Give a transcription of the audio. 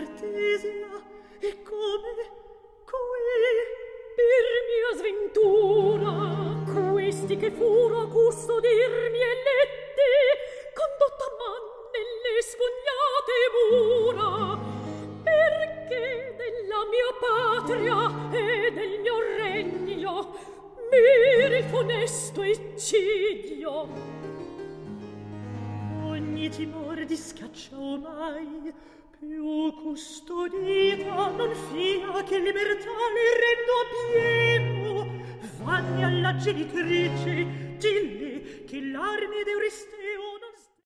artesia, e come qui per mia sventura questi che furo a custodirmi e letti condotta man nelle sfogliate mura, perché della mia patria e del mio regno miri funesto eccidio. Ogni timore di scaccia omai più custodita non fia che libertà le rendo a pieno. Vanni alla genitrice, dilli che l'armi d'Euriste